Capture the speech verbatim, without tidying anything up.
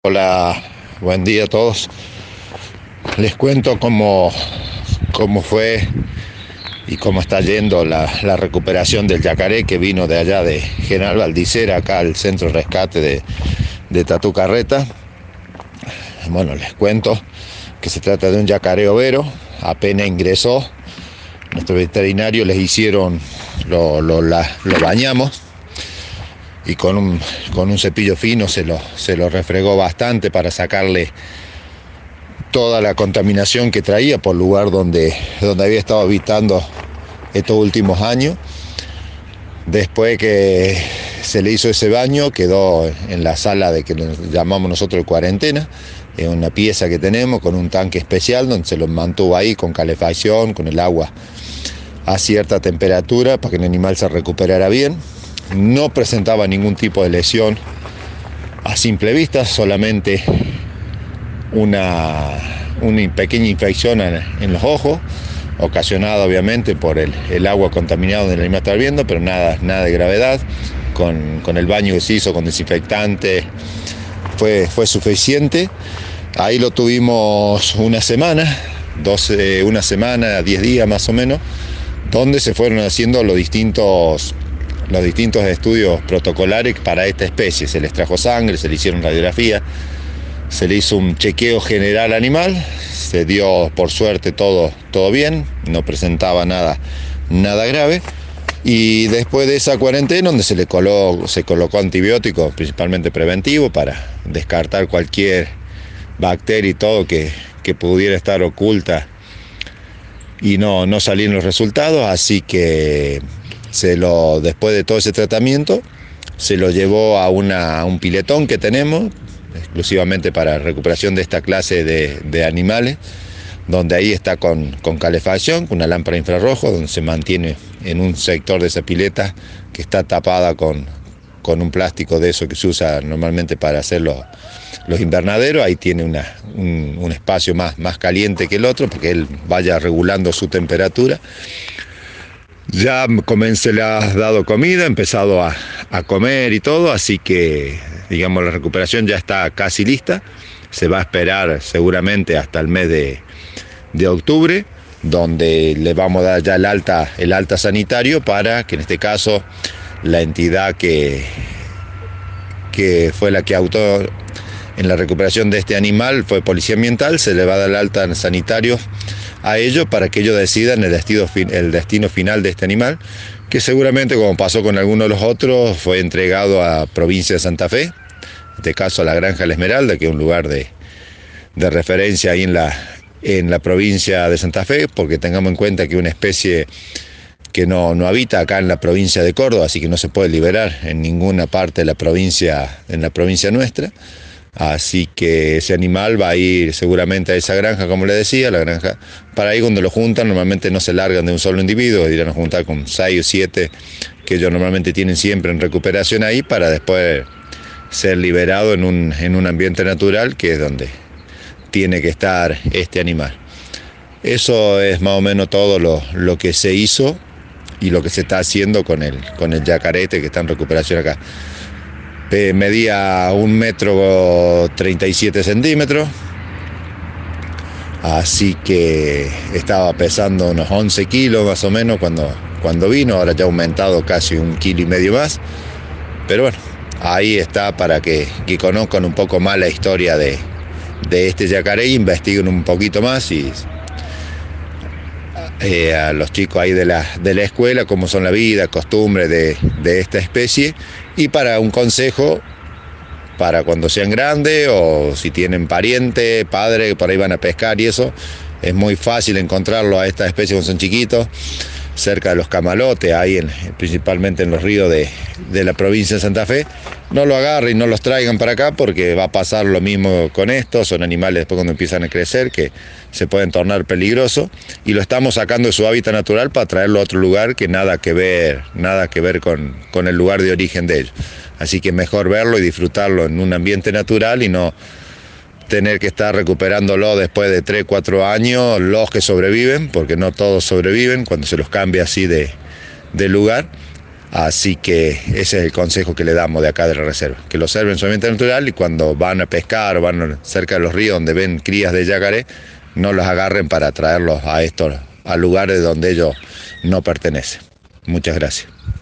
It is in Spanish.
Hola, buen día a todos. Les cuento cómo, cómo fue y cómo está yendo la, la recuperación del yacaré que vino de allá de General Valdicera, acá al centro de rescate de, de Tatucarreta. Bueno, les cuento que se trata de un yacaré overo. Apenas ingresó, nuestro veterinario les hicieron, lo, lo, la, lo bañamos y con un, con un cepillo fino se lo, se lo refregó bastante para sacarle toda la contaminación que traía por el lugar donde, donde había estado habitando estos últimos años. Después que se le hizo ese baño, quedó en la sala de que llamamos nosotros de cuarentena, en una pieza que tenemos con un tanque especial donde se lo mantuvo ahí con calefacción, con el agua a cierta temperatura para que el animal se recuperara bien. No presentaba ningún tipo de lesión a simple vista, solamente una, una pequeña infección en, en los ojos, ocasionada obviamente por el, el agua contaminada donde el animal estaba viendo, pero nada, nada de gravedad. Con, con el baño que se hizo con desinfectante fue, fue suficiente. Ahí lo tuvimos una semana, doce, una semana, diez días más o menos, donde se fueron haciendo los distintos, los distintos estudios protocolares para esta especie. Se le extrajo sangre, se le hicieron radiografía, se le hizo un chequeo general animal, se dio por suerte todo, todo bien, no presentaba nada, nada grave. Y después de esa cuarentena, donde se le colocó, se colocó antibióticos, principalmente preventivo, para descartar cualquier bacteria y todo que, que pudiera estar oculta y no, no salieron los resultados, así que se lo, después de todo ese tratamiento, se lo llevó a, una, a un piletón que tenemos, exclusivamente para recuperación de esta clase de, de animales, donde ahí está con, con calefacción, con una lámpara infrarrojo, donde se mantiene en un sector de esa pileta que está tapada con, con un plástico de eso que se usa normalmente para hacer los, los invernaderos. Ahí tiene una, un, un espacio más, más caliente que el otro, porque él vaya regulando su temperatura. Ya se le ha dado comida, ha empezado a, a comer y todo, así que digamos la recuperación ya está casi lista. Se va a esperar seguramente hasta el mes de, de octubre, donde le vamos a dar ya el alta, el alta sanitario para que en este caso la entidad que, que fue la que actuó en la recuperación de este animal fue Policía Ambiental. Se le va a dar el alta sanitario a ellos para que ellos decidan el destino, el destino final de este animal, que seguramente, como pasó con algunos de los otros, fue entregado a provincia de Santa Fe, en este caso a la Granja La Esmeralda, que es un lugar de, de referencia ahí en la, en la provincia de Santa Fe, porque tengamos en cuenta que es una especie que no, no habita acá en la provincia de Córdoba, así que no se puede liberar en ninguna parte de la provincia, en la provincia nuestra. Así que ese animal va a ir seguramente a esa granja, como le decía, la granja, para ahí cuando lo juntan, normalmente no se largan de un solo individuo, irán a juntar con seis o siete que ellos normalmente tienen siempre en recuperación ahí, para después ser liberado en un, en un ambiente natural, que es donde tiene que estar este animal. Eso es más o menos todo lo, lo que se hizo y lo que se está haciendo con el, con el yacarete que está en recuperación acá. Eh, medía un metro treinta y siete centímetros, así que estaba pesando unos once kilos más o menos cuando, cuando vino. Ahora ya ha aumentado casi un kilo y medio más, pero bueno, ahí está para que, que conozcan un poco más la historia de, de este yacaré, investiguen un poquito más y eh, a los chicos ahí de la, de la escuela cómo son la vida, costumbres de, de esta especie, y para un consejo para cuando sean grandes o si tienen pariente, padre que por ahí van a pescar y eso, es muy fácil encontrarlo a esta especie cuando son chiquitos, cerca de los camalotes, ahí en, principalmente en los ríos de, de la provincia de Santa Fe. No lo agarren y no los traigan para acá, porque va a pasar lo mismo con estos. Son animales después cuando empiezan a crecer que se pueden tornar peligrosos, y lo estamos sacando de su hábitat natural para traerlo a otro lugar que nada que ver, nada que ver con, con el lugar de origen de ellos. Así que mejor verlo y disfrutarlo en un ambiente natural y no tener que estar recuperándolo después de tres, cuatro años, los que sobreviven, porque no todos sobreviven cuando se los cambia así de, de lugar. Así que ese es el consejo que le damos de acá de la reserva, que lo observen en su ambiente natural y cuando van a pescar o van cerca de los ríos donde ven crías de yacaré, no los agarren para traerlos a estos, a lugares donde ellos no pertenecen. Muchas gracias.